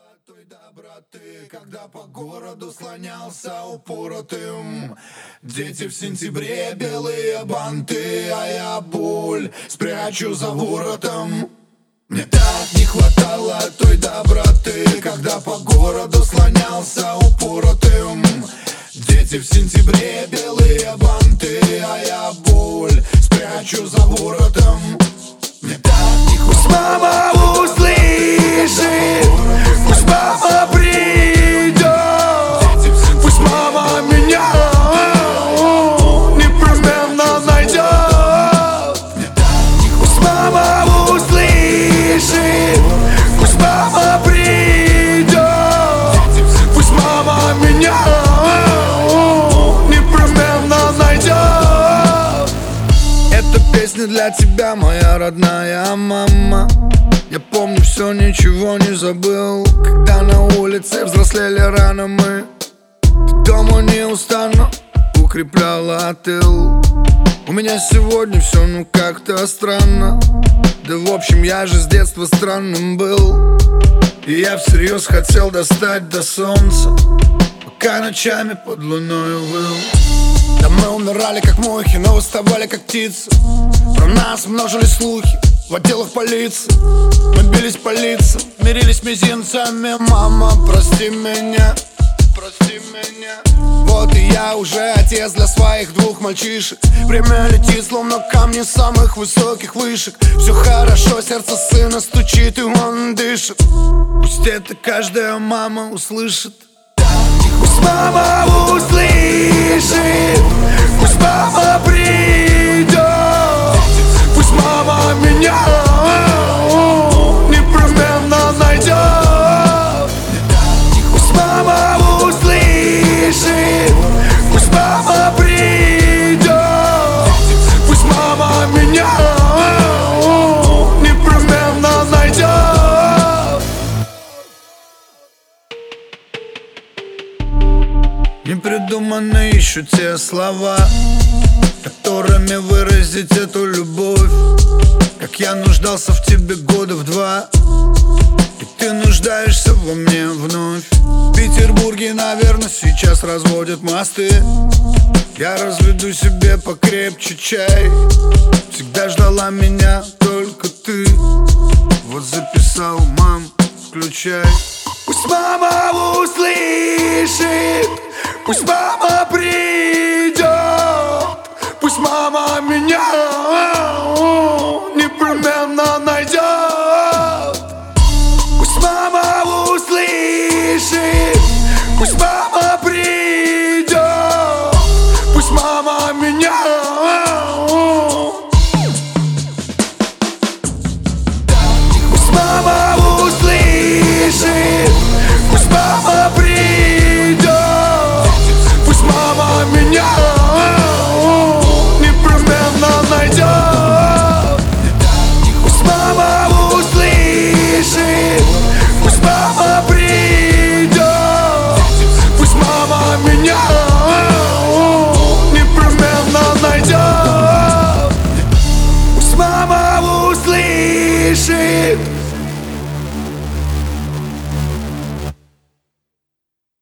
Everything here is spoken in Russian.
той доброты, когда по городу слонялся упоротым. Дети в сентябре, белые банты, а я боль спрячу за воротом. Мне так не хватало той доброты, когда по городу слонялся упоротым. Дети в сентябре, белые банты, а я боль спрячу за воротом. Мне так не хватало. Мама услышит, пусть мама придет, пусть мама меня непременно найдет. Пусть мама услышит, пусть мама придет, пусть мама меня непременно найдет. Эта песня для тебя, моя родная мама. Я помню все, ничего не забыл. Когда на улице взрослели рано мы, ты дома неустанно укрепляла тыл. У меня сегодня все ну как-то странно. Да в общем я же с детства странным был. И я всерьез хотел достать до солнца, пока ночами под луною выл. Да мы умирали как мухи, но уставали как птицы. Про нас множили слухи в отделах полиции. Мы бились по лицам, мирились мизинцами. Мама, прости меня, прости меня. Вот и я уже отец для своих двух мальчишек. Время летит, словно камни самых высоких вышек. Все хорошо, сердце сына стучит, и он дышит. Пусть это каждая мама услышит. Пусть мама услышит, пусть мама придет, пусть мама меня непременно найдет. Пусть мама услышит, пусть мама придет, пусть мама меня непременно найдет. Не придуманы еще те слова, которыми выразить эту любовь. Как я нуждался в тебе года в два, и ты нуждаешься во мне вновь. В Петербурге, наверное, сейчас разводят мосты. Я разведу себе покрепче чай. Всегда ждала меня только ты. Вот записал, мам, включай. Пусть мама услышит, пусть мама придет, пусть мама меня непременно найдет. Пусть мама услышит, пусть мама придет, пусть мама меня